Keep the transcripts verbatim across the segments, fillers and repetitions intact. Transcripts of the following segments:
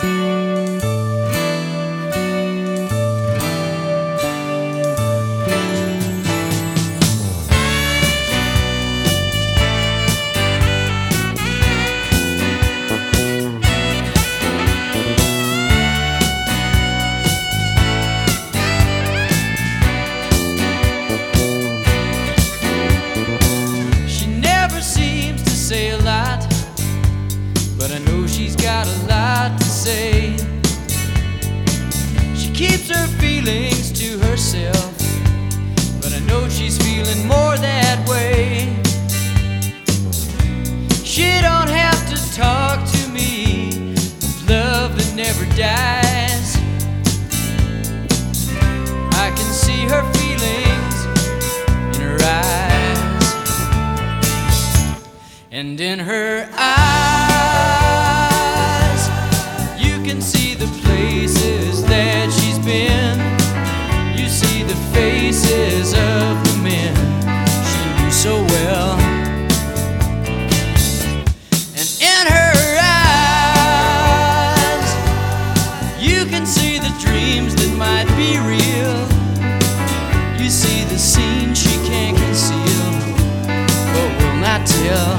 But I know she's got a lot to say. She keeps her feelings to herself, but I know she's feeling more that way. She don't have to talk to me of love that never dies. I can see her feelings in her eyes, and in her eyes see the places that she's been. You see the faces of the men she knew so well. And in her eyes you can see the dreams that might be real. You see the scenes she can't conceal, but will not tell.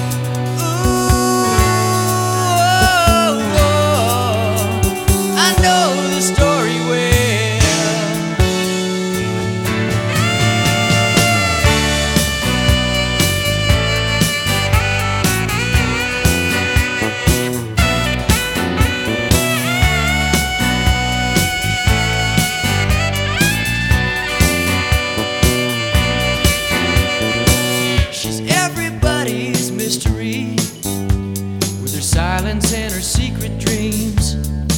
With her silence and her secret dreams,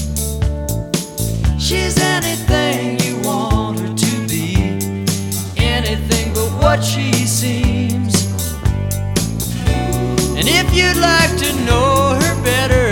she's anything you want her to be, anything but what she seems. And if you'd like to know her better,